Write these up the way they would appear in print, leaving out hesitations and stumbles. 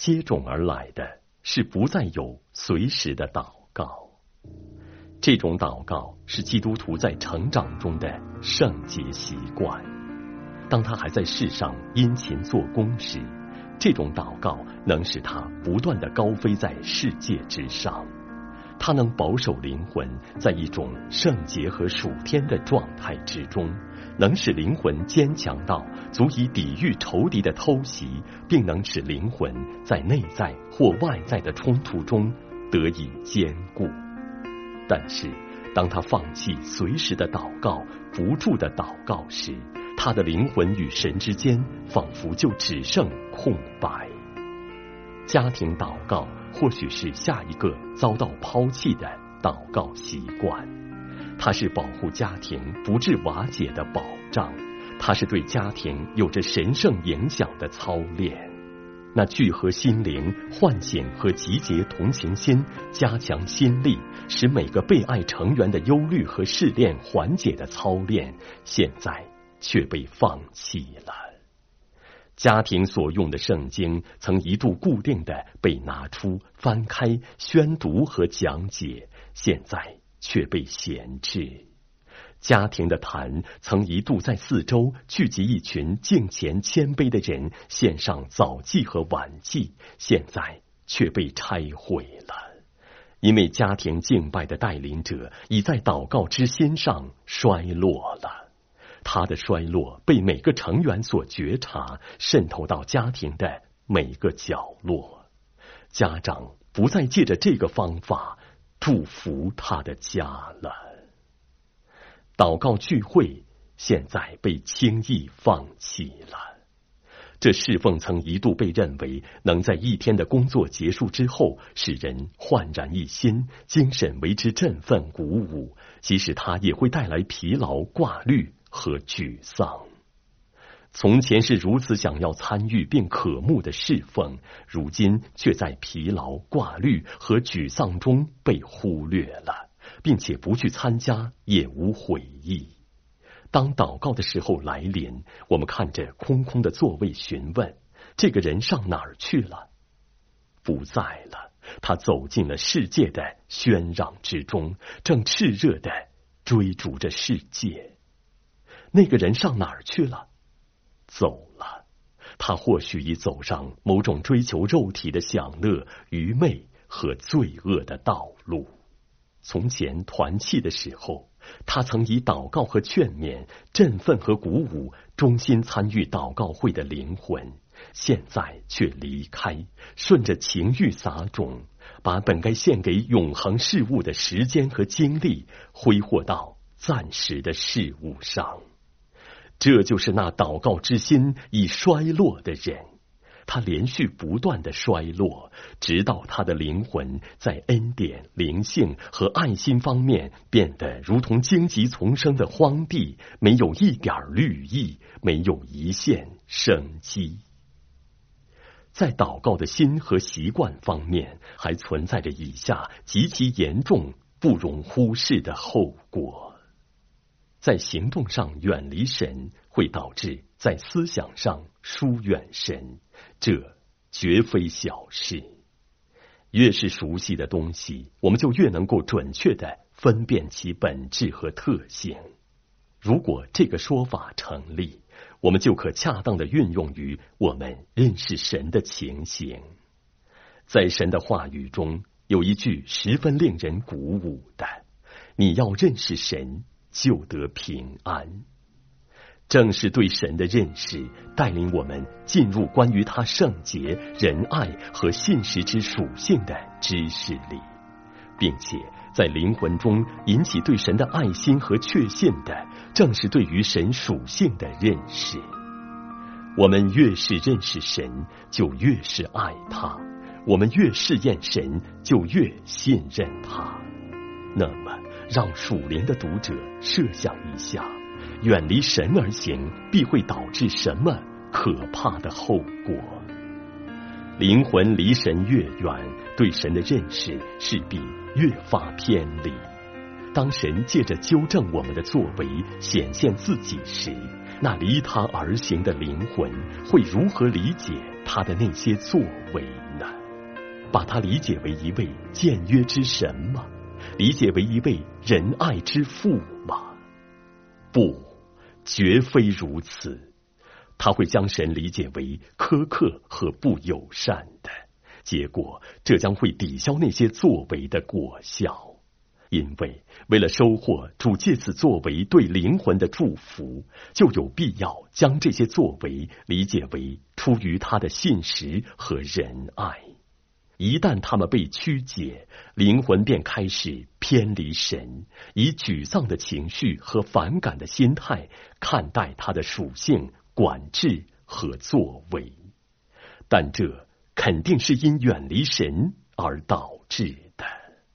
接踵而来的是不再有随时的祷告。这种祷告是基督徒在成长中的圣洁习惯。当他还在世上殷勤做工时，这种祷告能使他不断地高飞在世界之上，他能保守灵魂在一种圣洁和属天的状态之中，能使灵魂坚强到足以抵御仇敌的偷袭，并能使灵魂在内在或外在的冲突中得以坚固。但是当他放弃随时的祷告，不住的祷告时，他的灵魂与神之间仿佛就只剩空白。家庭祷告或许是下一个遭到抛弃的祷告习惯，它是保护家庭不致瓦解的保障，它是对家庭有着神圣影响的操练。那聚合心灵、唤醒和集结同情心、加强心力，使每个被爱成员的忧虑和试炼缓解的操练，现在却被放弃了。家庭所用的圣经曾一度固定的被拿出、翻开、宣读和讲解，现在却被闲置。家庭的坛曾一度在四周聚集一群敬虔谦卑的人，献上早祭和晚祭，现在却被拆毁了。因为家庭敬拜的带领者已在祷告之心上衰落了，他的衰落被每个成员所觉察，渗透到家庭的每个角落。家长不再借着这个方法祝福他的家了。祷告聚会现在被轻易放弃了。这侍奉曾一度被认为能在一天的工作结束之后使人焕然一新，精神为之振奋鼓舞，即使它也会带来疲劳、挂虑和沮丧。从前是如此想要参与并渴慕的侍奉，如今却在疲劳、挂虑和沮丧中被忽略了，并且不去参加也无悔意。当祷告的时候来临，我们看着空空的座位询问，这个人上哪儿去了？不在了，他走进了世界的喧嚷之中，正炽热地追逐着世界。那个人上哪儿去了？走了，他或许已走上某种追求肉体的享乐、愚昧和罪恶的道路。从前团契的时候，他曾以祷告和劝勉、振奋和鼓舞忠心参与祷告会的灵魂，现在却离开，顺着情欲撒种，把本该献给永恒事物的时间和精力挥霍到暂时的事物上。这就是那祷告之心已衰落的人，他连续不断的衰落，直到他的灵魂在恩典、灵性和爱心方面变得如同荆棘丛生的荒地，没有一点绿意，没有一线生机。在祷告的心和习惯方面，还存在着以下极其严重、不容忽视的后果。在行动上远离神，会导致在思想上疏远神，这绝非小事。越是熟悉的东西，我们就越能够准确地分辨其本质和特性。如果这个说法成立，我们就可恰当地运用于我们认识神的情形。在神的话语中，有一句十分令人鼓舞的：你要认识神，就得平安。正是对神的认识，带领我们进入关于他圣洁、仁爱和信实之属性的知识里，并且在灵魂中引起对神的爱心和确信的，正是对于神属性的认识。我们越是认识神，就越是爱他；我们越试验神，就越信任他。那么让属灵的读者设想一下，远离神而行必会导致什么可怕的后果？灵魂离神越远，对神的认识势必越发偏离。当神借着纠正我们的作为显现自己时，那离他而行的灵魂会如何理解他的那些作为呢？把他理解为一位僭约之神吗？理解为一位仁爱之父吗？不，绝非如此。他会将神理解为苛刻和不友善的，结果这将会抵消那些作为的果效。因为为了收获主借此作为对灵魂的祝福，就有必要将这些作为理解为出于他的信实和仁爱。一旦他们被曲解，灵魂便开始偏离神，以沮丧的情绪和反感的心态看待他的属性、管制和作为。但这肯定是因远离神而导致的。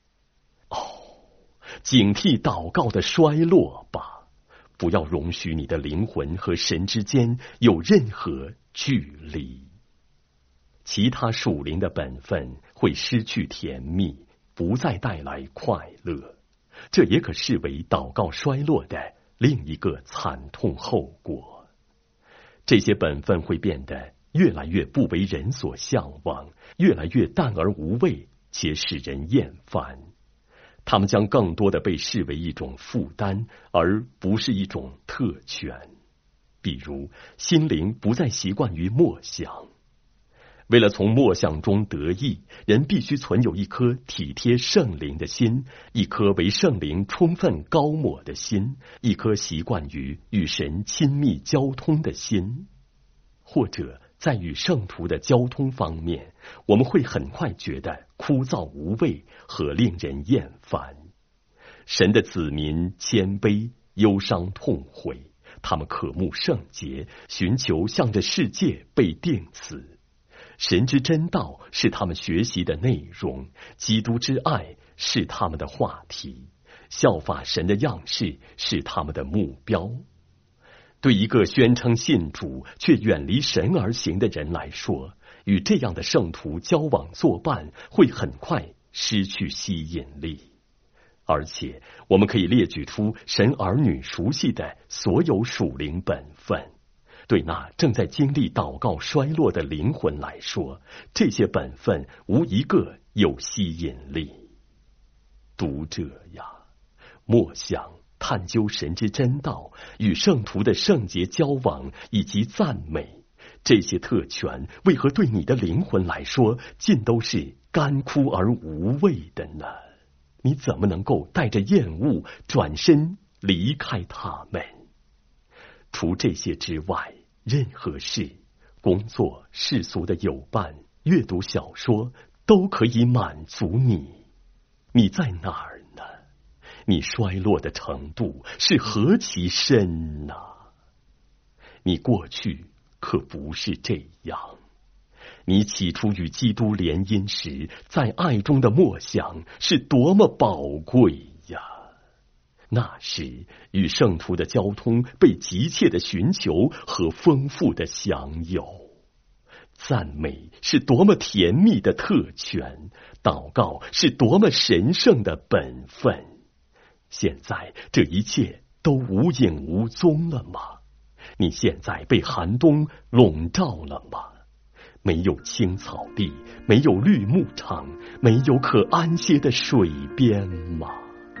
警惕祷告的衰落吧，不要容许你的灵魂和神之间有任何距离。其他属灵的本分会失去甜蜜，不再带来快乐，这也可视为祷告衰落的另一个惨痛后果。这些本分会变得越来越不为人所向往，越来越淡而无味，且使人厌烦。他们将更多的被视为一种负担，而不是一种特权。比如，心灵不再习惯于默想。为了从默想中得益，人必须存有一颗体贴圣灵的心，一颗为圣灵充分高抹的心，一颗习惯于与神亲密交通的心。或者在与圣徒的交通方面，我们会很快觉得枯燥无味和令人厌烦。神的子民谦卑、忧伤、痛悔，他们渴慕圣洁，寻求向着世界被定死。神之真道是他们学习的内容，基督之爱是他们的话题，效法神的样式是他们的目标。对一个宣称信主却远离神而行的人来说，与这样的圣徒交往作伴会很快失去吸引力。而且我们可以列举出神儿女熟悉的所有属灵本分，对那正在经历祷告衰落的灵魂来说，这些本分无一个有吸引力。读者呀，默想探究神之真道，与圣徒的圣洁交往，以及赞美，这些特权为何对你的灵魂来说尽都是干枯而无味的呢？你怎么能够带着厌恶转身离开他们？除这些之外，任何事、工作、世俗的友伴、阅读小说都可以满足你。你在哪儿呢？你衰落的程度是何其深呢？你过去可不是这样。你起初与基督联姻时，在爱中的默想是多么宝贵呀！那时与圣徒的交通被急切的寻求和丰富的享有。赞美是多么甜蜜的特权，祷告是多么神圣的本分。现在这一切都无影无踪了吗？你现在被寒冬笼罩了吗？没有青草地，没有绿牧场，没有可安歇的水边吗？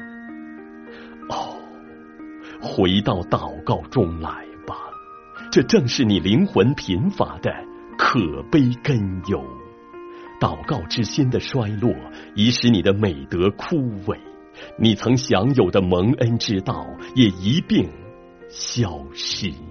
回到祷告中来吧，这正是你灵魂贫乏的可悲根由。祷告之心的衰落，已使你的美德枯萎，你曾享有的蒙恩之道也一并消失。